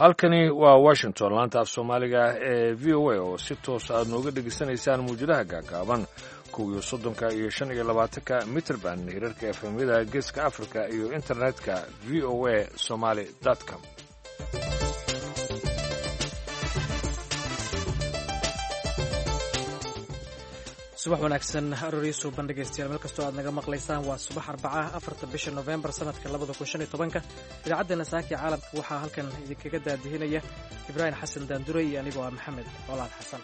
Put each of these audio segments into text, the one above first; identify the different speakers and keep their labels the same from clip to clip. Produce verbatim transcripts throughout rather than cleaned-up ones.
Speaker 1: halkani waa washington laanta af soomaaliga ee v o a oo si toos aad nooga dhegaysanaysaan muwjadaha gaagaaban kow iyo soddonka iyo shan iyo labaatanka mitrband hirarka efemyada geeska africa iyo internetka v o a somaly com
Speaker 2: subax wanaagsan arooriisu bandhigaystayaal meel kastoo aad naga maqlaysaan waa subax arbaca afarta bisha nofembar sanadka labada kun shan iyo tobanka idaacaddeena saaki caalamka waxaa halkan idinkaga daadihinaya ibraahim xasan daanduray iyo anigoo ah maxamed colaad xasan.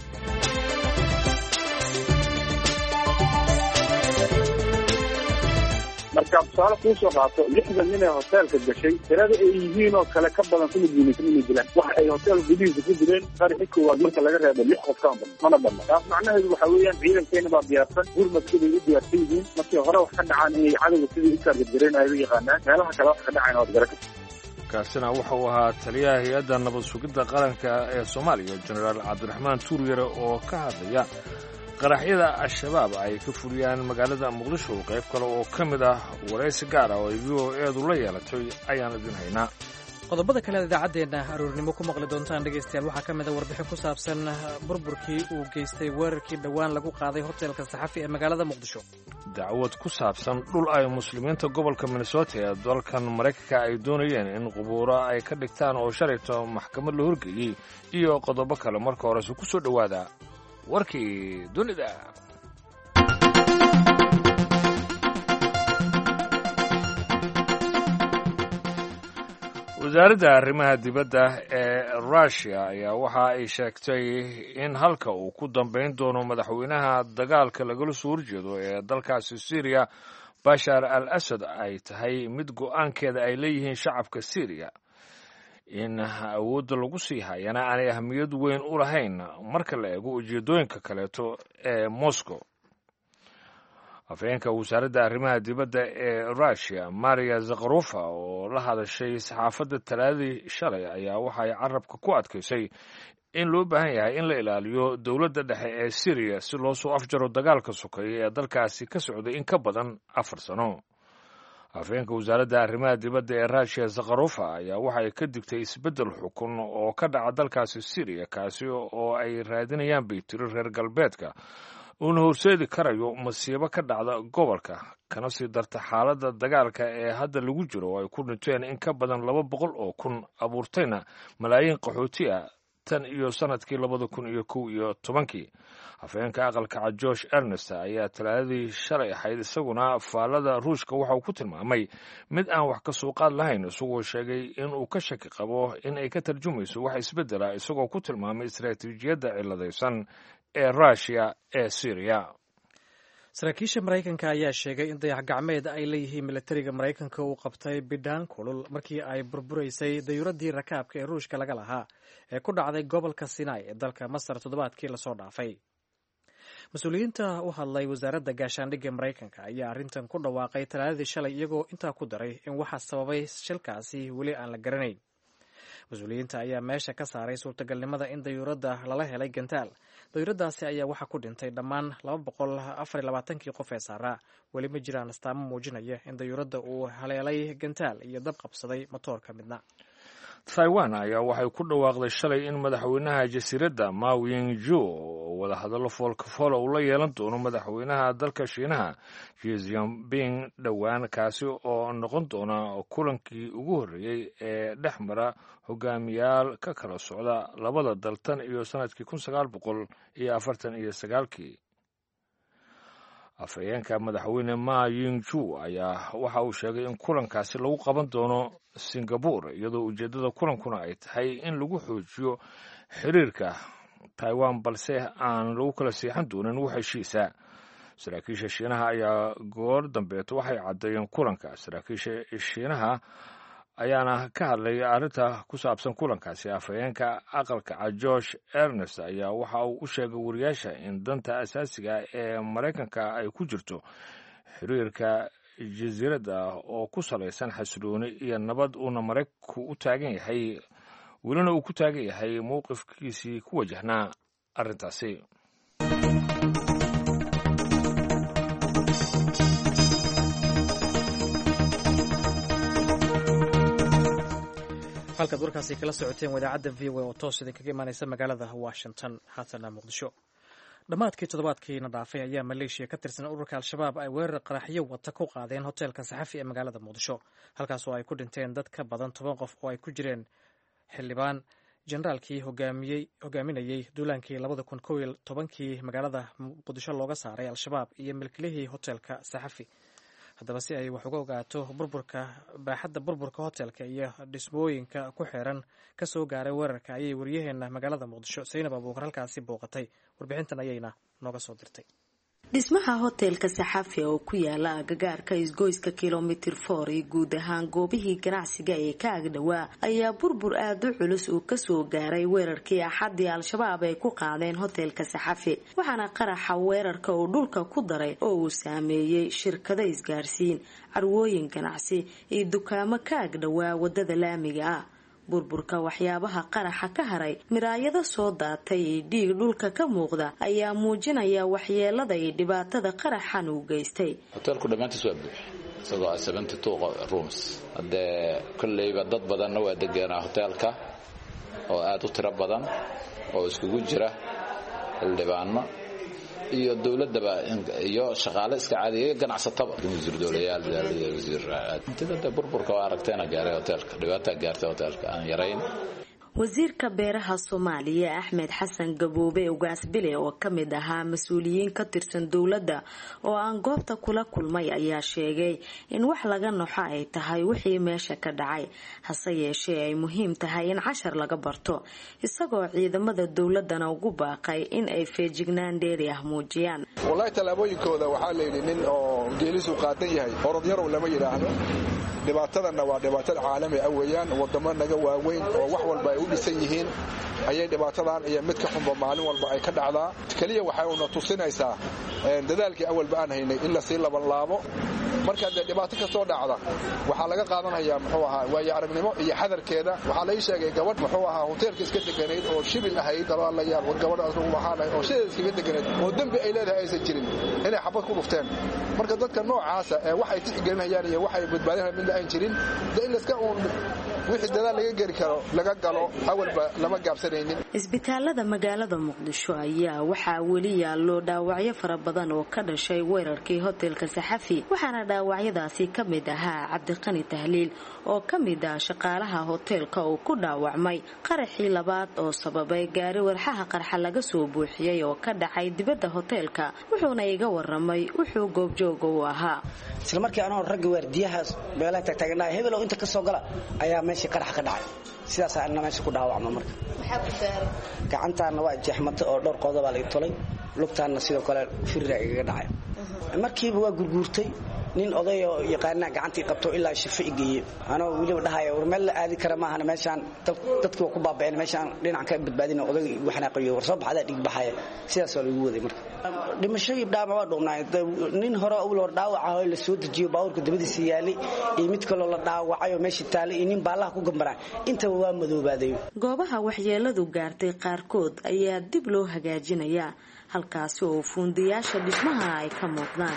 Speaker 3: marka tusaale kuu soo qaato lixdan nin ee hoteelka gashay tirada ay yihiin oo kale ka badan kuma guulaysan inay dilaan waxa ay hoteelka gudihiisa ku dileen qarixi koowaad marka laga reebo lix qof ka badan mana dhamma taas macnaheedu waxa weeyaan ciidankeena baa diyaarsan gurmadkiibay u diyaarsan yihiin markii hore wax ka dhacaan inay cadowga sidii u taargetgareen ay u yaqaanaan meelaha kale wax ka dhacayna waad gara karta.
Speaker 1: kaasina wuxuu ahaa taliyaha hay-adda nabad sugidda qaranka ee soomaaliya jenaraal cabdiraxmaan tuuryare oo ka hadlaya qaraxyada al-shabaab ay ka fuliyaan magaalada muqdisho qayb kale oo ka mid ah waraysi gaar ah oo ay v o eedu la yeelatay ayaan idin haynaa.
Speaker 2: qodobada kale idaacaddeena aroornimo ku maqli doontaan dhegaystayaal waxaa ka mid a warbixin ku saabsan burburkii uu geystay weerarkii dhowaan lagu qaaday hoteelka saxafi ee magaalada muqdisho,
Speaker 1: dacwad ku saabsan dhul ay muslimiinta gobolka minnesota ee dalkan maraykanka ay doonayeen in qubuuro ay ka dhigtaan oo shalayto maxkamad la horgeeyey iyo qodobo kale. marka horese ku soo dhowaada warkii dunida. wasaaradda arrimaha dibadda ee russiya ayaa waxa ay sheegtay in halka uu ku dambayn doono madaxweynaha dagaalka lagala soo horjeedo ee dalkaasi syriya bashar al asad ay tahay mid go'aankeeda ay leeyihiin shacabka syriya, in awoodda lagu sii hayana aanay ahmiyad weyn u lahayn marka la eego ujeeddooyinka kaleeto ee moscow. afhayeenka wasaaradda arrimaha dibadda ee russiya maria zakharofa oo la hadashay saxaafadda talaadadii shalay ayaa waxay carabka ku adkaysay in loo baahan yahay in la ilaaliyo dowladda dhexe ee syriya si loo soo afjaro dagaalka sokeeya ee dalkaasi ka socday in ka badan afar sano. afhayeenka wasaaradda arrimaha dibadda ee russiya zakharofa ayaa waxay ka digtay isbeddel xukun oo ka dhaca dalkaasi syriya kaasi oo ay raadinayaan bay tiri reer galbeedka uuna horseedi karayo masiibo ka dhacda gobolka kana sii darta xaaladda dagaalka ee hadda lagu jiro oo ay ku dhinteen in ka badan laba boqol oo kun abuurtayna malaayiin qaxooti ah tan iyo sannadkii labada kun iyo kow iyo tobankii. afhayeenka aqalka cad josh ernest ayaa talaadadii shalay ahayd isaguna faallada ruushka waxa uu ku tilmaamay mid aan wax ka soo qaad lahayn, isagoo sheegay in uu ka shaki qabo in ay ka tarjumayso wax isbeddela, isagoo ku tilmaamay istaraatiijiyadda ciladaysan ee russiya ee syriya.
Speaker 2: saraakiisha maraykanka ayaa sheegay in dayax gacmeed ay leeyihiin milatariga maraykanka uu qabtay bidhaan kulul markii ay burburaysay dayuuradii rakaabka ee ruushka laga lahaa ee ku dhacday gobolka sinai ee dalka masar toddobaadkii lasoo dhaafay. mas-uuliyiinta u hadlay wasaaradda gaashaandhigga maraykanka ayaa arrintan ku dhawaaqay talaadadii shalay, iyagoo intaa ku daray in waxa sababay shilkaasi weli aan la garanayn. mas-uuliyiinta ayaa meesha ka saaray suurtagalnimada in dayuuradda lala helay gantaal. dayuuradaasi ayaa waxaa ku dhintay dhammaan laba boqol afar iyo labaatankii qof ee saaraa. weli ma jiraan astaamo muujinaya in dayuuradda uu haleelay gantaal iyo dab qabsaday matoorka midna.
Speaker 1: taiwan ayaa waxay ku dhawaaqday shalay in madaxweynaha jasiiradda ma ying-jeou wadahadallo foolkafoolo uu la yeelan doono madaxweynaha dalka shiinaha xi jinping dhowaan, kaasi oo noqon doona kulankii ugu horreeyey ee dhex mara hogaamiyaal ka kala socda labada dal tan iyo sannadkii kun sagaal boqol iyo afartan iyo sagaalkii. afhayeenka madaxweyne ma ying-jeou ayaa waxa uu sheegay in kulankaasi lagu qaban doono singabore, iyadoo ujeeddada kulankuna ay tahay in lagu xoojiyo xiriirka taiwan balse aan lagu kala seexan doonin wax heshiisa. saraakiisha shiinaha ayaa goor dambeeto waxay caddeeyeen kulanka. saraakiisha shiinaha ayaana ka hadlay arrinta ku saabsan kulankaasi. afhayeenka aqalka cad josh ernest ayaa waxa uu u sheegay wariyaasha in danta asaasiga ee maraykanka ay ku jirto xiriirka jasiiradda oo ku salaysan xasilooni iyo nabad, uuna maraykanku u taagan yahay welina uu ku taagan yahay mowqifkiisii ku wajahnaa arrintaasi.
Speaker 2: halkaad warkaasi kala socoteen wadaacadda v o a oo toos idinkaga imaanaysa magaalada washington haatana muqdisho. dhammaadkii toddobaadkiina dhaafay ayaa maleeshiya ka tirsan ururka al-shabaab ay weerar qaraxyo wata ku qaadeen hoteelka saxafi ee magaalada muqdisho, halkaas oo ay ku dhinteen dad ka badan toban qof oo ay ku jireen xildhibaan generaalkii hogaaminayey duulaankii labada kun kow iyo tobankii magaalada muqdisho looga saaray al-shabaab iyo milkilihii hoteelka saxafi. haddaba si ay wax uga ogaato burburka baaxadda burburka hoteelka iyo dhismooyinka ku xeeran ka soo gaaray weerarka ayay waryaheena magaalada muqdisho Saynab Abuukar halkaasi booqatay. warbixintan ayayna nooga soo dirtay.
Speaker 4: dhismaha hoteelka saxafi oo ku yaala agagaarka isgoyska kilomitir four iyo guud ahaan goobihii ganacsiga ee ka agdhawaa ayaa burbur aad u culus uu kasoo gaaray weerarkii axadii al-shabaab ay ku qaadeen hoteelka saxafi, waxaana qaraxa weerarka uu dhulka ku daray oo uu saameeyey shirkado isgaarsiin, carwooyin ganacsi iyo dukaamo ka agdhawaa wadada laamiga ah. burburka waxyaabaha qaraxa ka haray, miraayado soo daatay iyo dhiig dhulka ka muuqda ayaa muujinaya waxyeelada iyo dhibaatada qaraxan uu geystay.
Speaker 5: hoteelku dhammaantiis waa buux isagoo seventy-two rooms. haddee kolleyba dad badanna waa deganaa hoteelka oo aad u tiro badan oo iskugu jira xildhibaano iyo dawladaba iyo shaqaale iska caadiga ganacsataba wasiir dawlayaal iyo wasiir inta burburka waa aragteena gaaray hoteelka dhibaato gaartay hoteelka aan yarayn.
Speaker 4: wasiirka beeraha Soomaaliya Axmed Xasan Gaboobe Ugaasbile oo kamid ahaa mas'uuliyiin ka tirsan dawladda oo aan goobta kula kulmay ayaa sheegay in wax laga noxo ay tahay wixii meesha ka dhacay, hase yeeshee ay muhiim tahay in cashar laga barto, isagoo ciidamada dawladana ugu baaqay in ay feejignaan dheeri ah muujiyaan.
Speaker 6: wallahi talaabooyinkooda waxaa la yidhi nin oo geelisu qaadan yahay orodyaro lama yiraahdo. dhibaatadana waa dhibaato caalami ah weeyaan, wadamo naga waaweyn oo wax walba ay u dhisan yihiin ayay dhibaatadan iyo mid ka xunba maalin walba ay ka dhacdaa. kaliya waxay una tusinaysaa dadaalkii awalba aan haynay in la sii laban laabo. marka dhibaato ka soo dhacda waxaa laga qaadanayaa muxuu ahaa waayo aragnimo iyo xadarkeeda. waxaa la ii sheegay gabadh muxuu ahaa hoteelka iska deganayd oo shibil ahayd dalaalayaal war gabadhaas ugu waxaanay oo shaqada iska deganayd oo dambi ay leedahay aysan jirin inay xabad ku dhufteen. marka dadka noocaasa ee waxay tixgelinayaan iyo waxay badbaadinayaan mid aan jirin in iska uun wixii dadaal laga gari karo laga galo awalba lama gaabsanaynin.
Speaker 4: isbitaalada magaalada muqdisho ayaa waxaa weli yaallo dhaawacyo fara badan oo ka dhashay weerarkii hoteelka saxafi, waxaana dhaawacyadaasi ka mid ahaa Cabdiqani Tahliil oo ka mid ah shaqaalaha hoteelka oo ku dhaawacmay qaraxii labaad oo sababay gaari warxaha qarxa laga soo buuxiyay oo ka dhacay dibadda hoteelka, wuxuuna iga waramay wuxuu goobjoog u ahaa.
Speaker 7: isla markii aan rag waardiyaha meelaha tagtaagnaa hebel oo inta ka soo gala ayaa meeshii qarax ka dhacay. sidaas aan meesha ku dhaawacno marka
Speaker 4: maxaa ku saaray
Speaker 7: gacantaana waa jeexmatay oo dhowr qodob baa la tolay, lugtaana sidoo kale firra iga dhacay. markiiba waa gurguurtay nin oday oo yaqaana gacantii qabto ilaa shifo igeeyay. anoo waliba dhahay war meel la aadi kara maahan meeshaan dadku ku baabeen meeshaan dhinac ka badbaadina oday waxna qayo war soo baxda dhig baxay. sidaas oo lagu waday marka dhimashadii dhaama waa dhuunaay nin hore oo loo dhaawacayo la soo dejiyo baawrka dabadiisa yaali iyo mid kale la dhaawacayo meeshii taali nin baalaha ku gambaray inta waa madoobaday.
Speaker 4: goobaha waxyeeladu gaartay qaarkood ayaa dib loo hagaajinayaa, halkaas oo fuundiyaasha dhismaha ay ka muuqdaan.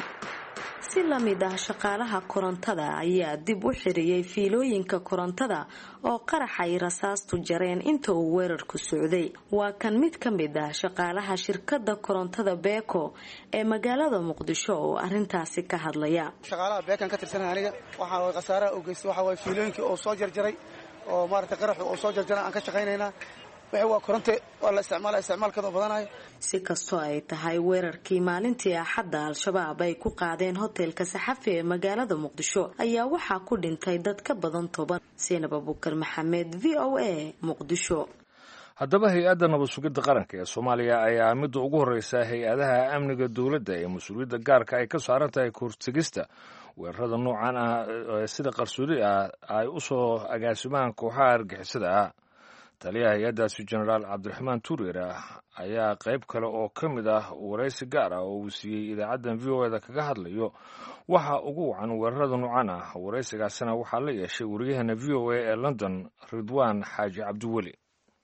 Speaker 4: si lamid ah shaqaalaha korontada ayaa dib u xiriyay fiilooyinka korontada oo qaraxay rasaastu jareen inta uu weerarku socday. waa kan mid ka mid ah shaqaalaha shirkadda korontada Beeko ee magaalada Muqdisho oo arintaasi ka hadlaya.
Speaker 8: shaqaalaha Beekan ka tirsan aniga waxaan way khasaare u geystay waxa way fiilooyinkii oo soo jarjaray oo maarta qaraxu oo soo jarjaray aan ka shaqaynaynaa. waa koronto waa la isticmaalaa isticmaalkooda badanayo. si
Speaker 4: kastoo ay tahay weerarkii maalintii axadda al-shabaab ay ku qaadeen hoteelka saxafi ee magaalada Muqdisho ayaa waxaa ku dhintay dad ka badan toban. Saynab Abuukar Maxamed, V O A, Muqdisho.
Speaker 1: haddaba hay-adda nabad sugidda qaranka ee Soomaaliya ayaa midda ugu horreysa hay-adaha amniga dowladda ee mas-uuliyadda gaarka ay ka saaran tahay kahortegista weerarada noocan ah sida qarsoodi ah ay u soo agaasimaan kooxaha argixisada ah. taliyaha hay-addaasi jenaraal cabdiraxmaan tuureer ayaa qayb kale oo ka mid ah waraysi gaar ah oo uu siiyey idaacaddan v o eda kaga hadlayo waxa ugu wacan weerarada noocan ah. waraysigaasina waxaa la yeeshay wariyahana v o a ee London Ridwaan Xaaji Cabdiweli.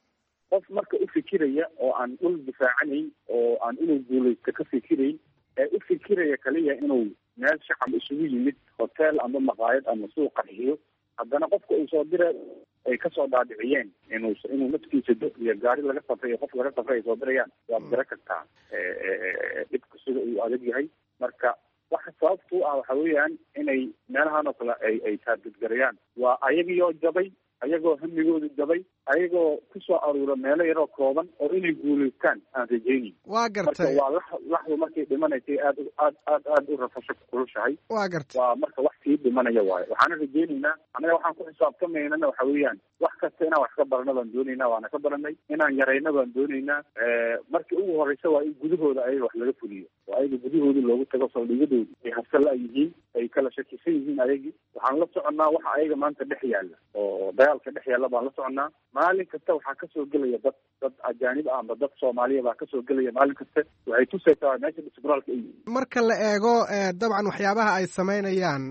Speaker 3: qof marka u fikiraya oo aan dhul difaacanayn oo aan inuu guulaysto ka fikirayn ee u fikiraya kaliya inuu meel shacab isugu yimid hotel ama maqaayad ama suuq qarxiyo, haddana qofka uu soo diray ay kasoo dhaadhiciyeen inuu inuu naftiisa do iyo gaari laga safray qof laga safray ay soo dirayaan waad gara kartaa dhibka sida uu adag yahay. marka waxa sababtu ah waxa weeyaan inay meelahan oo kale ay ay taadidgarayaan waa ayagoo jabay ayagoo hamigooda jabay ayagoo kusoo aruura meelo yaroo kooban oo inay guulaystaan aan rajaynin.
Speaker 9: waa gartay
Speaker 3: waa laxdu markay dhimanaysay aad aad aad aad u rafasho kulushahay.
Speaker 9: waa gartay
Speaker 3: waa marka wax sii dhimanaya waayo. waxaana rajaynaynaa anaga waxaan ku xisaabtamaynana waxa weeyaan wax kasta inaan wax ka barano baan doonaynaa waana ka baranay inaan yarayno baan doonaynaa. markii ugu horeysa waa in gudahooda ayaga wax laga fuliyo oo ayaga gudahooda loogu tago saldhigadooda ay habsala yihiin ay kala shakisan yihiin ayagii. waxaan la soconnaa waxa ayaga maanta dhex yaalla oo dagaalka dhex yaalla baan la soconnaa. maalin kasta waxaa kasoo gelaya dad dad ajaanib ah amba dad soomaaliya baa kasoo gelaya maalin kasta waxay tusaysaa meesha disbraalka ay
Speaker 9: marka la eego dabcan waxyaabaha ay samaynayaan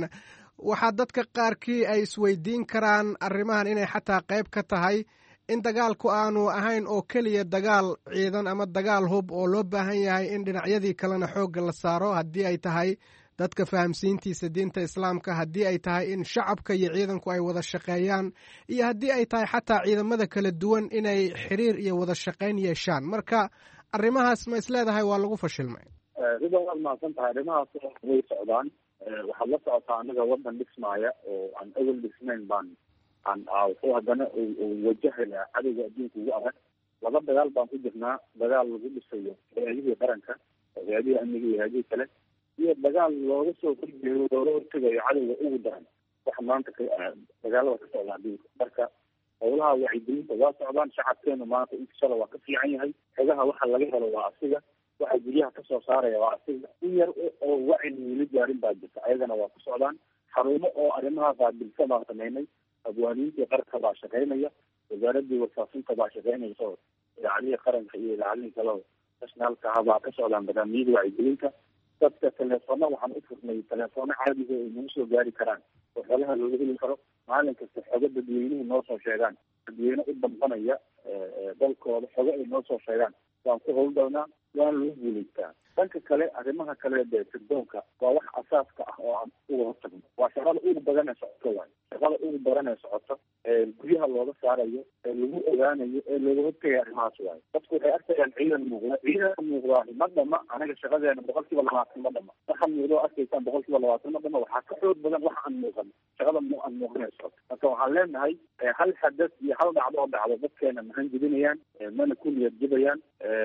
Speaker 9: waxaa dadka qaarkii ay isweydiin karaan arrimahan inay xataa qayb ka tahay in dagaalku aanu ahayn oo keliya dagaal ciidan ama dagaal hub oo loo baahan yahay in dhinacyadii kalena xoogga la saaro haddii ay tahay dadka fahamsiintiisa diinta islaamka, haddii ay tahay in shacabka iyo ciidanku ay wada shaqeeyaan, iyo haddii ay tahay xataa ciidamada kala duwan inay xiriir iyo wada shaqayn yeeshaan. marka arrimahaas ma is leedahay waa lagu fashilmay?
Speaker 3: rida waad mahadsan tahay. arrimahaas way socdaan. waxaad la socotaa anaga wadan dhismaaya oo aan awel dhisnayn baan aan wuxuu haddana wajahaya cadowga adduunka ugu adag. laba dagaal baan ku jirnaa. dagaal lagu dhisayo hay-adihii qaranka, hay-adihii amniga iyo hay-adihii kale, iyo dagaal looga soo horjeedo looga hortegayo cadowga ugu daran waxa maanta dagaalada ka socda adduunka. marka howlaha wacyigelinta waa socdaan. shacabkeenu maanta intishala waa ka fiican yahay. xogaha waxa laga helo waa asiga, waxa guryaha kasoo saaraya waa asiga. in yar oo wacyi weli gaarin baa jirta, ayagana waa ku socdaan. xarumo oo arrimaha qaabilsa baan samaynay. abwaaniintii qaranka baa shaqaynaya, wasaaradii warfaafinta baa shaqaynaysa, idaacadihii qaranka iyo idaacadihii kale nationalka ah baa ka socdaan barnaamijyada wacyigelinta. dadka teleefona waxaan u furnay teleefoono caadiga ay nagu soo gaari karaan oo xoolaha looga heli karo. maalin kasta xogo dadweynuhu noo soo sheegaan, dadweyne u dambanaya dalkooda xogo ay noo soo sheegaan waan ku howlgalnaa, waana lagu guulaystaa. dhanka kale arrimaha kale dee sirdoonka waa wax asaaska ah oo aan uga hortagno. waa shaqada ugu badan ee socoto waayo. shaqada ugu badan ee socoto ee guryaha looga saarayo, ee lagu ogaanayo, ee looga hortagayo arrimahaas waayo. dadku waxay arkayaan ciidan muuqda. ciidanka muuqdaa ma dhama. anaga shaqadeena boqol kiiba labaatan ma dhama. waxa muuqdoo arkaysaan boqol kiiba labaatan ma dhama. waxaa ka xoog badan waxa aan muuqan. shaqada mu aan muuqanay socoto. marka waxaan leenahay hal xadad iyo hal dhacdo oo dhacdo dadkeena mahan jebinayaan, mana ku niyad jebayaan.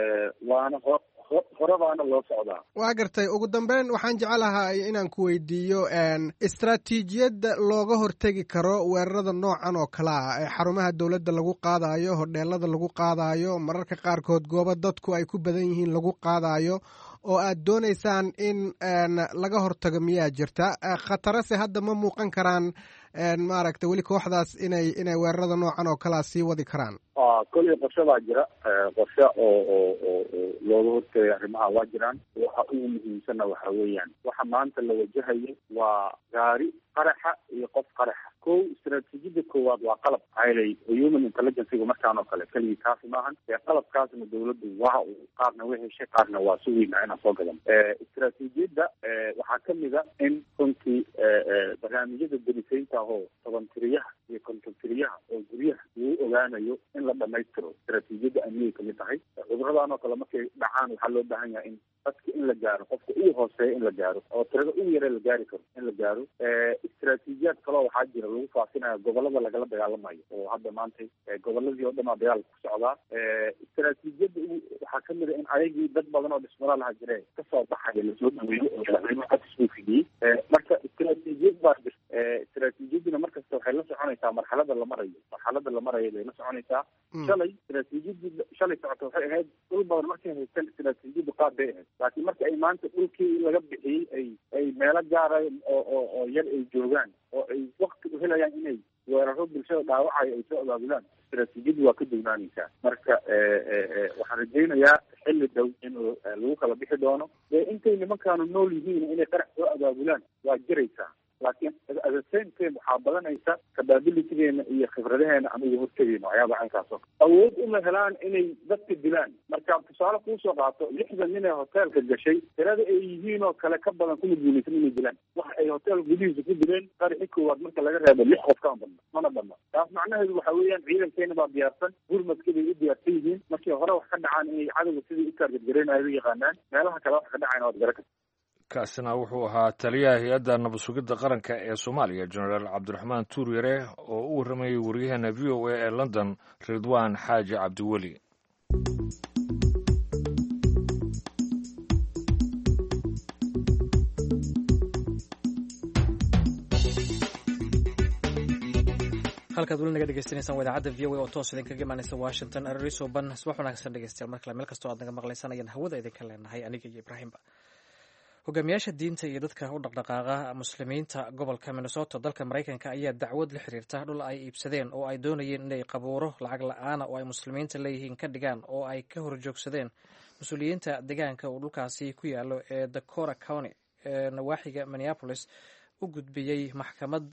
Speaker 3: waana ho horebaana loo socdaa.
Speaker 9: waa gartay. ugu dambeyn waxaan jecelahay inaan ku weydiiyo istaraatiijiyadda looga hortegi karo weerarada noocan oo kale ah ee xarumaha dowladda lagu qaadayo, hodheelada lagu qaadayo, mararka qaarkood goobo dadku ay ku badan yihiin lagu qaadayo, oo aad doonaysaan in laga hortago miyaa jirta? khatarase hadda ma muuqan karaan maaragtay weli kooxdaas inay inay weerarada noocan oo kalea sii wadi karaan?
Speaker 3: koley qorshe baa jira. qorshe oo oo oo looga hortagay arrimaha waa jiraan. waxa ugu muhiimsanna waxa weeyaan waxa maanta la wajahayo waa gaari qaraxa iyo qof qaraxa. kow istaraatiijiyada koowaad waa qalab aylay human intelligencega markaan oo kale keligii kaasi maahan. ee qalabkaasna dawladdu waa uu qaarna way heshay, qaarna waa sugayna inaan soo gadan. istaraatiijiyadda waxaa kamid a in runtii barnaamijyada darisaynta ahoo toban tiriyaha iyo konton tiriyaha oo guryaha lagu ogaanayo in la dhamaystiro. istaraatiijiyadda amnigay kamid tahay. cuduradan oo kale markay dhacaan waxaa loo baahan yahay in dadka in la gaaro, qofka ugu hooseeya in la gaaro, oo tirada ugu yare la gaari karo in la gaaro. istaraatiijiyaad kaloo waxaa jira lagu faafinayo gobolada lagala dagaalamayo oo hadda maanta goboladii oo dhan aa dagaal ku socdaa. istaraatiijiyadda waxaa kamid a in ayagii dad badan oo dhismada laha jire kasoo baxaya lasoo dhaweeyo oo madaxweynuhu codkiisuu fidiyey. marka istaraatiijiyad baa jirta. istaraatiijiyaduna markasta waxay la soconaysaa marxalada la marayo. marxalada la marayo bay la soconaysaa. shalay istaraatiijiyadii shalay socota waxay ahayd dhul badan markay haystaan istaraatiijiyaddu qaad bay ahayd. laakiin marka ay maanta dhulkii laga bixiyey ay ay meelo gaara oo oo oo yar ay joogaan oo ay wakti u helayaan inay weeraro bulshada dhaawacayo ay soo abaabulaan, istaraatiijiyaddu waa ka dugnaanaysaa. marka waxaan rajaynayaa xilli dhow in lagu kala bixi doono. ee intay nimankaanu nool yihiin inay qarax soo abaabulaan waa jiraysaa. laakiin at the same time waxaa badanaysa capabilitygeena iyo khibradaheena aan uga hortegeyno waxyaaba caynkaas oo awood uma helaan inay dadka dilaan. marka tusaale kuusoo qaato lixdan nin ee hoteelka gashay tirada ay yihiin oo kale ka badan kuma guulaysan inay dilaan. waxa ay hotel gudihiisa ku dileen qaraxii koowaad marka laga reebo lix qof kaan badna mana badna taas macnaheedu waxa weeyaan ciidankeena baa diyaarsan gurmadka bay u diyaarsan yihiin markii hore wax ka dhacaan inay cadowga sidii u taargetgareynayo u yaqaanaan meelaha kale wax ka dhacayna waad gara karta
Speaker 1: kaasina wuxuu ahaa taliyaha hay-adda nabad sugidda qaranka ee soomaaliya jenaraal cabdiraxmaan tuuryare oo u warramayay waryaheena v o a ee london ridwaan xaaji cabdiweli
Speaker 2: halkaad weli naga dhegeysanaysaan waa idaacadda v o a oo toos idinkaga imaanaysa washington ariso ban subax wanaagsan dhegeystayaal mar kale meel kastoo aad naga maqlaysaan ayaan hawada idinka leenahay aniga iyo ibraahimba hogaamiyaasha diinta iyo dadka u dhaqdhaqaaqa muslimiinta gobolka minnesota dalka maraykanka ayaa dacwad la xiriirta dhul ay iibsadeen oo ay doonayeen inay qabuuro lacag la-aana oo ay muslimiinta leeyihiin ka dhigaan oo ay ka horjoogsadeen mas-uuliyiinta deegaanka uu dhulkaasi ku yaalo ee dakota county ee nawaaxiga minneapolis u gudbiyey maxkamad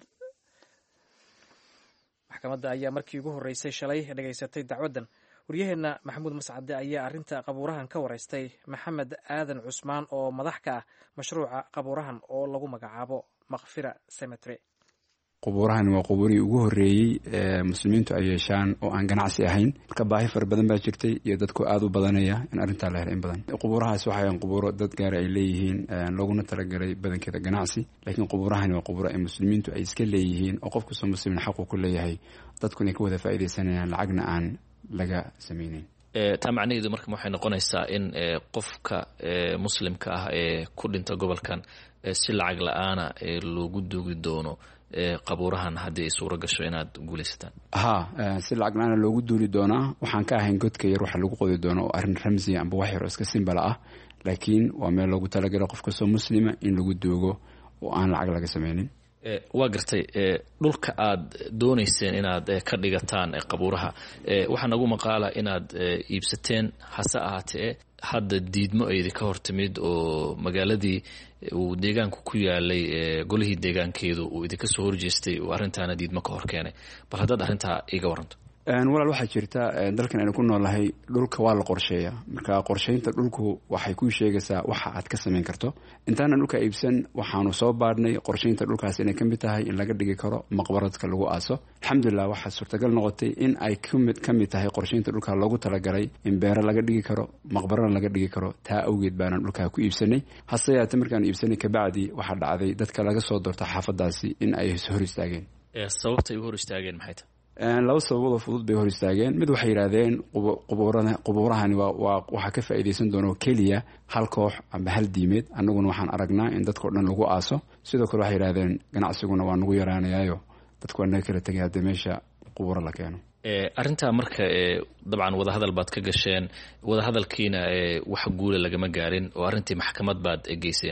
Speaker 2: maxkamadda ayaa markii ugu horreysay shalay dhegaysatay dacwaddan waryaheena maxamuud mascade ayaa arrinta qabuurahan ka wareystay maxamed aadan cusmaan oo madax ka ah mashruuca qabuurahan oo lagu magacaabo makfira cemetery
Speaker 10: qubuurahani waa qubuurihii ugu horreeyey ee muslimiintu ay yeeshaan oo aan ganacsi ahayn marka baahi fara badan baa jirtay iyo dadku aada u badanaya in arrintaa la helo in badan qubuurahaas waxayan qubuuro dad gaara ay leeyihiin looguna talagalay badankeeda ganacsi laakiin qubuurahani waa qubuuro ay muslimiintu ay iska leeyihiin oo qof kastoo muslimin xaqu ku leeyahay dadku inay ka wada faa'iidaysanayaan lacagna aan laga samayneyn
Speaker 11: taa macnaheedu marka waxay noqonaysaa in qofka muslimka ah ee ku dhinta gobolkan si lacag la-aana loogu duugi doono qabuurahan haddii ay suuro gasho inaad guulaysataan
Speaker 10: ha si lacag la-aana loogu duuli doonaa waxaan ka ahayn godka yar waxa lagu qodi doono oo arrin ramsiya amba wax yar oo iska simbala ah laakiin waa meel loogu talagalo qof kastoo muslima in lagu duugo oo aan lacag laga samaynin
Speaker 11: waa gartay dhulka aad doonayseen inaad ka dhigataan qabuuraha waxaa nagu maqaala inaad iibsateen hase ahaatee hadda diidmo aydi ka hor timid oo magaaladii uu deegaanku ku yaalay golihii deegaankeedu uu idinka soo horjeestay uu arrintaana diidmo ka hor keenay bal haddaad arrintaa iiga waranto
Speaker 10: walaal waxaa jirta dalkan aynu ku noolnahay dhulka waa la qorsheeya marka qorshaynta dhulku waxay kuu sheegaysaa waxa aad ka samayn karto intaana dhulka iibsan waxaanu soo baadhnay qorshaynta dhulkaas inay ka mid tahay in laga dhigi karo maqbaradka lagu aaso alxamdulilah waxaa suurtagal noqotay in ay ka mid tahay qorshaynta dhulka loogu talagalay in beero laga dhigi karo maqbarana laga dhigi karo taa awgeed baanan dhulkaa ku iibsanay hase yaate markaanu iibsanay kabacdi waxaa dhacday dadka laga soo doorta xaafadaasi in ay hor istaageen
Speaker 11: sababtay u hor istaageen maxay tahay
Speaker 10: laba sababoodoo fudud bay hor istaageen mid waxay yidhaahdeen qubuurahani waxaa ka faa'iidaysan doona keliya hal koox amba hal diimeed annaguna waxaan aragnaa in dadkao dhan lagu aaso sidoo kale waxay yidhahdeen ganacsiguna waa nagu yaraanayaayo dadku waa naga kala tegay haddii meesha qubuuro la keeno
Speaker 11: arrintaa marka dabcan wadahadal baad ka gasheen wadahadalkiina wax guula lagama gaarin oo arrintii maxkamad baad geyseen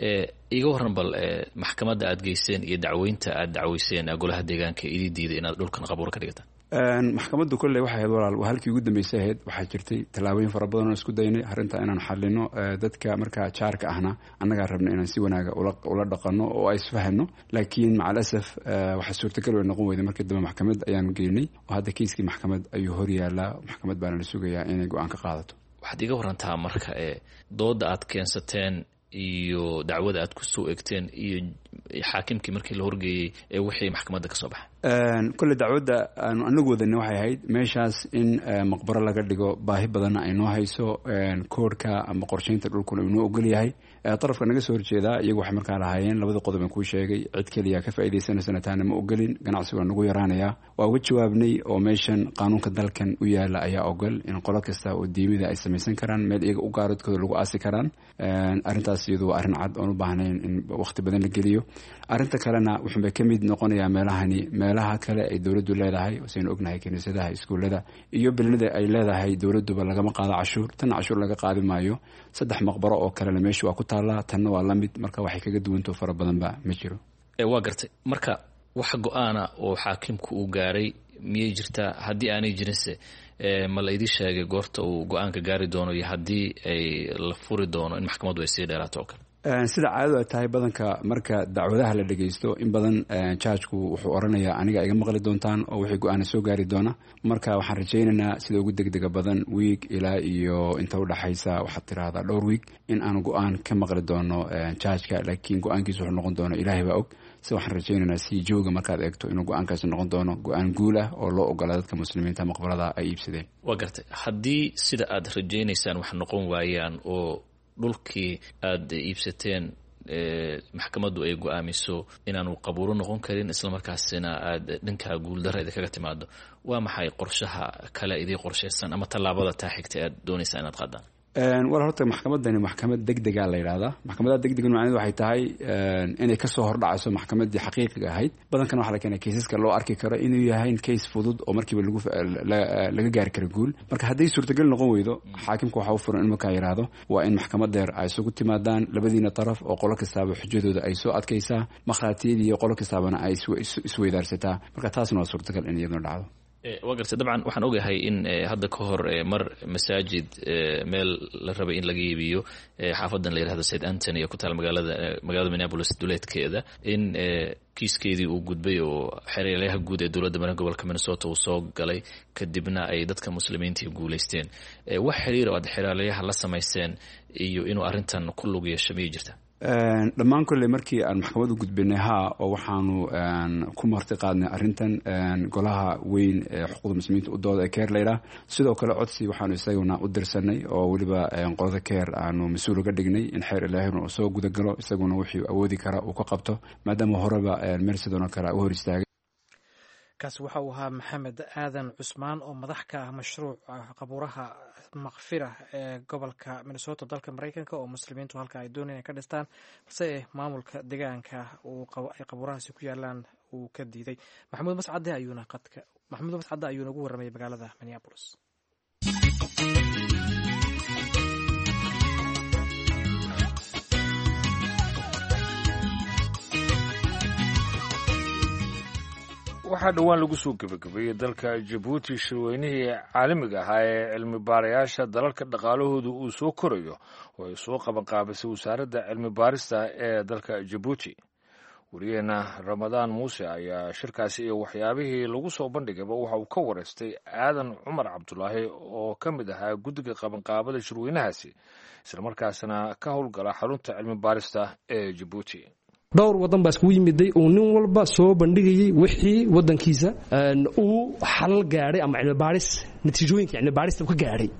Speaker 11: iga warran bal maxkamadda aad geyseen iyo dacweynta aad dacweyseen golaha deegaanka idii diiday inaad dhulkan qabuuro ka dhigataan
Speaker 10: maxkamaddu kolley waxay ahayd walaal waa halkii ugu dambeysay ahayd waxaa jirtay tallaabooyin fara badan oo isku daynay arrintaa inaan xalino dadka markaa jaarka ahna annagaa rabna inaan si wanaaga ula dhaqanno oo ay isfahano laakiin maca alasaf waxaa suurtagal way noqon weyday markii dambe maxkamad ayaanu geynay oo hadda kiiskii maxkamad ayuu hor yaalaa maxkamad baana la sugayaa inay go-aan ka qaadato
Speaker 11: waxaad iga warantaa marka dooda aad keensateen iyo dacwada aad ku soo egteen iyo xaakimkii markii la horgeeyey ee wixii maxkamadda ka soo baxay
Speaker 10: kolle dacwadda aanu anagu wadana waxay ahayd meeshaas in maqbaro laga dhigo baahi badanna ay noo hayso koodhka ama qorshaynta dhulkuna inoo ogol yahay darafka naga soo horjeedaa iyagu waxay markaa lahaayeen labada qodob aan kuu sheegay cid keliya ka faa'iidaysanaysana taana ma ogolin ganacsigu waa nagu yaraanayaa waa uga jawaabnay oo meeshan qaanuunka dalkan u yaala ayaa ogol in qolo kasta oo diimida ay samaysan karaan meel iyaga u gaaradkooda lagu aasi karaan arrintaas iyadu waa arrin cad oon u baahnayn in waqti badan la geliyo arrinta kalena wuxuunbay ka mid noqonayaa meelahani meelaha kale ay dowladdu leedahay saynu ognahay kiniisadaha iskuullada iyo belinada ay leedahay dowladduba lagama qaado cashuur tanna cashuur laga qaadi maayo saddex maqbaro oo kalena meesha waa ku taallaa tanna waa la mid marka waxay kaga duwantao fara badanba ma jiro
Speaker 11: waa gartay marka wax go-aana oo xaakimku uu gaaray miyay jirtaa haddii aanay jirinse ma la idii sheegay goorta uu go-aanka gaari doono iyo haddii ay la furi doono in maxkamaddu ay sii dheeraato oo kale
Speaker 10: sida caadadu ay tahay badanka marka dacwadaha la dhagaysto in badan jaajku wuxuu oranayaa aniga iga maqli doontaan oo wixii go-aana soo gaari doona marka waxaan rajaynaynaa sida ugu degdega badan wiig ilaa iyo inta udhaxaysa waxaad tiraahdaa dhowr wiig in aan go-aan ka maqli doono jaajka laakiin go-aankiisa wuxuu noqon doono ilaahay baa og si waxaan rajaynaynaa si jooga markaad eegto inuu go-aankaasi noqon doono go-aan guul ah oo loo ogola dadka muslimiinta maqbarada ay iibsadeen.
Speaker 11: waa gartay haddii sida aad rajaynaysaan wax noqon waayaan oo dhulkii aad iibsateen maxkamaddu ay go-aamiso inaanu qabuuro noqon karin islamarkaasina aad dhankaa guuldarra idinkaga timaado waa maxay qorshaha kale idii qorshaysan ama tallaabada taa xigta aad doonaysaa inaad qaadaan?
Speaker 10: wal horta maxkamadani maxkamad degdega la yidhahdaa maxkamadda degdega macnaheedu waxay tahay inay kasoo hordhacayso maxkamaddii xaqiiqiga ahayd badankan waxaa la keenay kaysaska loo arki karo inuu yahay case fudud oo markiiba lagu laga gaari karo guul marka hadday suurtagal noqon weydo xaakimka waxaa u furan in markaa yidhaahdo waa in maxkamad dheer ay isugu timaadaan labadiina taraf oo qolo kastaaba xujadooda ay soo adkaysaa makhaatiyadii iyo qolo kastaabana ay isweydaarsataa marka taasna waa suurtagal in iyaduna dhacdo.
Speaker 11: waa gartay dabcan waxaan ogahay in hadda ka hor mar masaajid meel la rabay in laga iibiyo xaafadan la yidhahdo Saint Anthony ku taal magaalada magaalada Minneapolis duleedkeeda in kiiskeedii uu gudbay oo xereelaha guud ee dowladda maran gobolka Minnesota uu soo galay kadibna ay dadka muslimiinta guuleysteen wax xiriir oo xereelaha la sameeyeen iyo inuu arintan ku lug yeesho ma jirta?
Speaker 10: dhammaan kolley markii aan maxkamad u gudbinay haa oo waxaanu ku marti qaadnay arrintan golaha weyn ee xuquuqda muslimiinta u dooda ee keer layidhaah sidoo kale codsi waxaanu isaguna u dirsanay oo weliba qolada keer aanu mas-uul uga dhignay in xeer ilaahina uu soo gudagalo isaguna wixii awoodi kara uu ka qabto maadaama horeba meel sidoo kale u hor istaagay.
Speaker 2: kaasi waxa uu ahaa maxamed aadan cusmaan oo madax ka ah mashruuca qabuuraha makfira ee gobolka Minnesota dalka Mareykanka oo muslimiintu halka ay doonayaan ka dhistaan balse maamulka deegaanka uu ay qabuurahaasi ku yaalaan uu ka diiday. maxamuud mascade ayuuna qadka maxamuud mascade ayuuna ugu warramay magaalada Minneapolis.
Speaker 1: waxaa dhowaan lagu soo gebagabeeyey dalka Jabuuti shirweynihii caalamiga ahaa ee cilmi baarayaasha dalalka dhaqaalahoodu uu soo korayo oo ay soo qabanqaabisay wasaaradda cilmi baarista ee dalka Jabuuti. wariyeena Ramadaan Muuse ayaa shirkaasi iyo waxyaabihii lagu soo bandhigayba waxa uu ka wareystay Aadan Cumar Cabdulaahi oo ka mid ahaa guddiga qabanqaabada shirweynahaasi islamarkaasna ka howlgala xarunta cilmi baarista ee Jabuuti.
Speaker 12: dhowr wadan baa iskugu yimiday oo nin walba soo bandhigayay wixii wadankiisa uu xalal gaaray ama cilmi baaris natiijooyinka cilmi baarista ka gaaray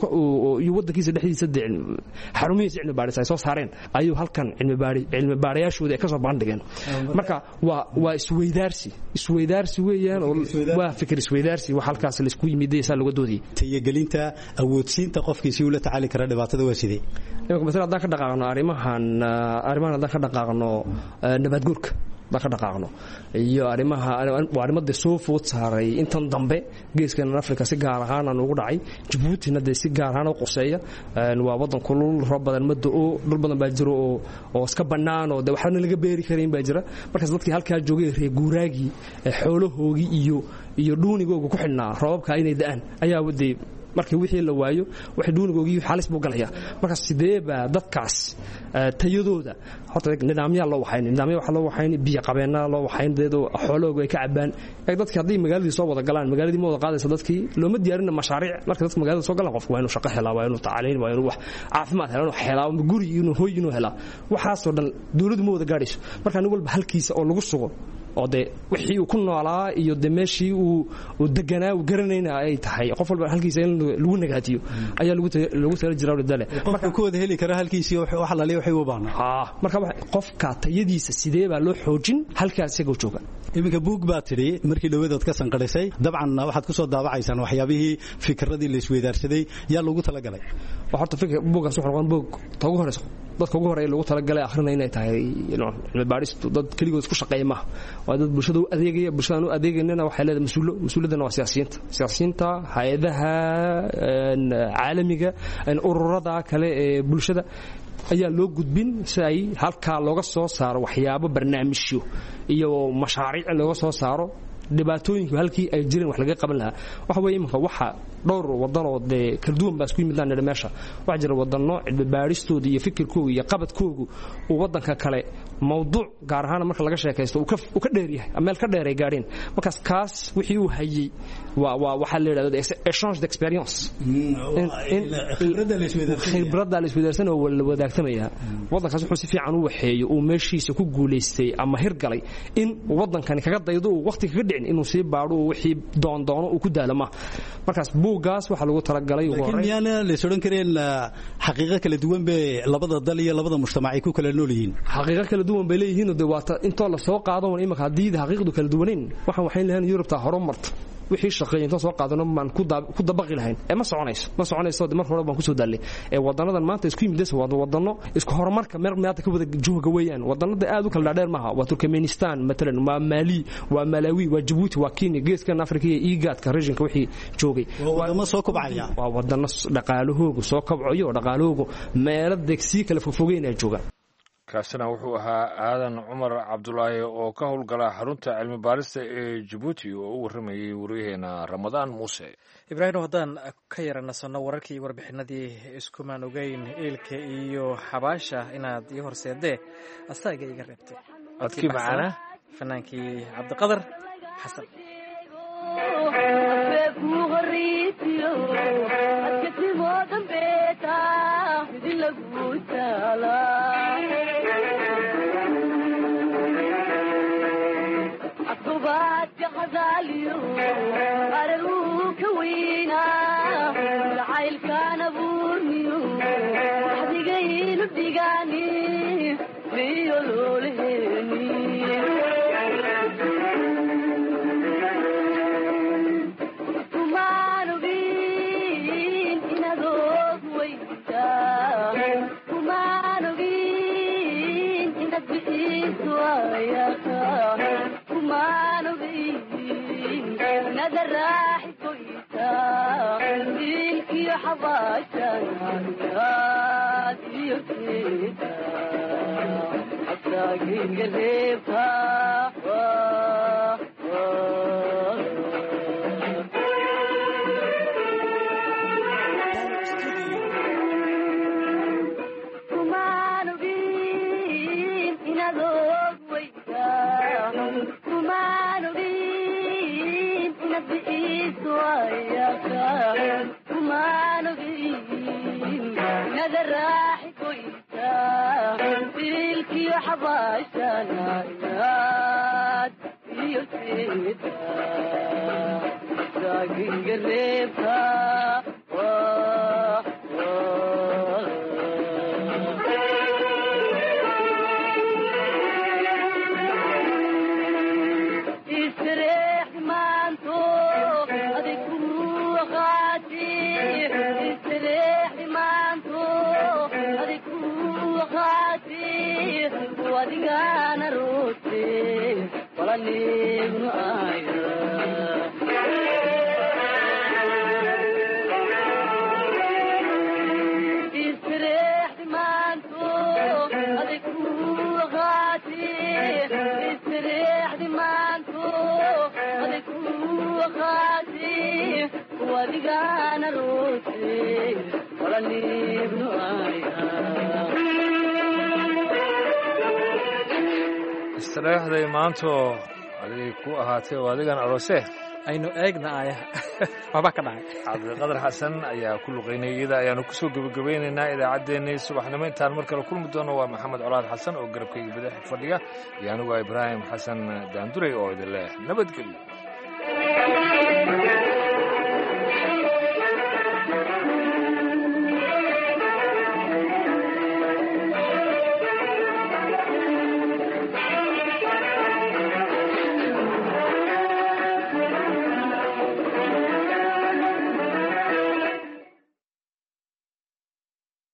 Speaker 12: iyo wadankiisa dhexdiisa xarumihiisa cilmi baaris ay soo saareen ayuu halkan cilmi baari cilmi baarayaashooda ay ka soo bandhigeen marka waa waa isweydaarsi isweydaarsi weeyaan oo waa fikir isweydaarsi wax halkaas la isku yimiday saa laga doodiyay
Speaker 13: tayagelinta awoodsiinta qofkiisa uu la tacaali kara dhibaatada waa sidee
Speaker 12: imanka mesela haddaan ka dhaqaaqno arrimahan arrimahan haddaan ka dhaqaaqno nabaad guurka baan ka dhaqaaqno iyo arrimaha waa arrimadii soo food saaray intan dambe geeskan Afrika si gaar ahaan aan ugu dhacay Djibouti na si gaar ahaan u qoseeya waa wadan kulul roob badan mado oo dhul badan baa jiro oo oo iska banaan oo waxna laga beeri karin baa jira markaas dadkii halka joogay reer guuraagi xoolahoogii iyo iyo dhuunigooga ku xidhnaa roobka inay da'an ayaa waday markii wixii la waayo wax dhuunigoogii xalis buu galaya marka sideeba dadkaas tayadooda horta nidaamyo loo waxayn nidaamyo waxa loo waxayn biyo qabeena loo waxayn deedo xoolooga ay ka cabaan ay dadka hadii magaaladii soo wada galaan magaaladii ma wada qaadaysa dadkii looma diyaarin mashaariic marka dadka magaalada soo galaan qofku waa inuu shaqo helaa waa inuu tacaaliin waa inuu wax caafimaad helaa inuu helaa guri inuu hooy inuu helaa waxaas oo dhan dawladdu ma wada gaadhayso marka nin walba halkiisa oo lagu sugo oo de wixii uu ku noolaa iyo de meeshii uu uu deganaa uu garanayna ay tahay qof walba halkiisa in lagu nagaatiyo ayaa lagu lagu tala jiraa dale
Speaker 13: marka ku wada heli kara halkiisa wax la leeyahay u baahnaa
Speaker 12: ha marka qofka tayadiisa sidee baa loo xoojin halkaas isaga jooga
Speaker 13: iminka buug baa tiri markii dhawadood ka sanqadhisay dabcan waxaad ku soo daabacaysaan waxyaabihii fikradii la isweydaarsaday yaa lagu tala galay
Speaker 12: waxa fikir buugaas wuxuu noqon buug tagu horeyso dadka ugu horeeyay lagu tala galay akhrina inay tahay cilmi baaristu dad kaligood isku shaqeeya ma waa dad bulshada u adeegaya bulshada u adeeganana waxay leedahay mas'uulo mas'uuladana waa siyaasiyiinta siyaasiyiinta hay'adaha caalamiga ururada kale ee bulshada ayaa loo gudbin si ay halka looga soo saaro waxyaabo barnaamijyo iyo mashaariic looga soo saaro dhibaatooyinka halkii ay jireen wax laga qaban lahaa waxa weeye iminka waxa dhowr wadan oo de kala duwan baa isku yimidaan meesha waxa jira wadano cilmi baaristooda iyo fikirkooda iyo qabadkooda oo wadanka kale mawduuc gaar ahaan marka laga sheekaysto uu ka uu ka dheer yahay ama ka dheer ay gaareen markaas kaas wixii uu hayay waa waa waxa la yiraahdo exchange d'experience khibrada la isweydaarsan oo la wadaagtamaya wadankaas wuxuu si fiican u waxeeyo oo meeshiisa ku guuleystay ama hirgalay in wadankan kaga daydo oo waqti kaga dhicin inuu si baadho wixii doon doono uu ku daalama markaas buugaas waxa lagu talagalay ugu
Speaker 13: horey laakiin yana la soo kareen xaqiiqo kala duwan bay labada dal iyo labada mujtamac ay ku kala nool yihiin
Speaker 12: xaqiiqo kala duwan bay leeyihiin oo waata inta la soo qaado imika hadii xaqiiqdu kala duwaneen waxaan waxay leeyahay Yurubta horumarta wixii shaqeeyay inta soo qaadano man ku ku dabaqi lahayn ee ma soconayso ma soconayso mar hore baan ku soo dalay ee wadanadan maanta isku yimidaysa waa wadano isku horumarka meer meelta ka wada jooga weeyaan wadanada aad u kala dheer maaha waa Turkmenistan مثلا waa Mali waa Malawi waa Djibouti waa Kenya geeskan Afrika iyo Igaadka regionka wixii joogay
Speaker 13: wadamo soo kobcaya
Speaker 12: waa wadano dhaqaalahoogu soo kobcayo dhaqaalahoogu meelo degsi kala fogeyn ay joogaan
Speaker 1: kaasina wuxuu ahaa aadan cumar cabdulaahi oo ka howlgala xarunta cilmi baarista ee Djibouti oo u waramayay wariyaheena Ramadaan Muuse
Speaker 2: Ibraahim haddaan ka yaranasano wararkii warbixinadii iskumaan ogeyn eelka iyo xabaasha inaad ii horseedee astaaga iga reebtay
Speaker 1: adkii macana
Speaker 2: fanaankii Cabdiqadar Xasan
Speaker 14: غزاليو أروك وينا العيل كان بورنيو حديقين بديقاني بيولو لهني كمانو بين إنا دوك ويتا كمانو بين إنا بئيس وياكا كمانو بين نادر راح كويتا دينك يا حباشانا يا ديوتيتا حتى قين قريبها كمانو بين إنا ذوق ويتا كمانو بين بئيس وياكا وما نبين نذر راح كويتا فيلك يا حباشانا ياد يوتيتا ساقين قريبها ودينا روتي ولا نيم آيا استريح دمانتو هذيك وغاتي استريح دمانتو هذيك وغاتي ودينا روتي ولا نيم آيا
Speaker 1: استريحday maanto aday ku ahaatay oo adigan aroose
Speaker 2: aynu eegna aayaha baba ka dhacay
Speaker 1: Cabdiqadar Xasan ayaa ku luqeynay iyada ayaanu ku soo gabagabeynaa idaacadeennii subaxnimo intaan mar kale kulmi doono waa Maxamed Colaad Xasan oo garabkayga bidix fadhiya iyo anigu Ibraahim Xasan Daanduray oo idin leh nabadgelyo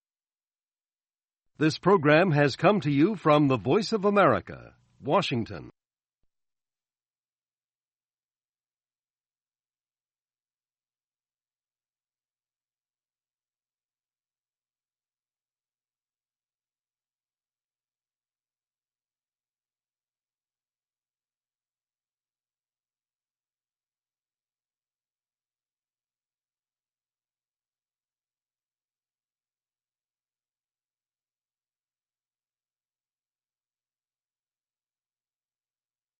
Speaker 15: This program has come to you from the Voice of America, Washington.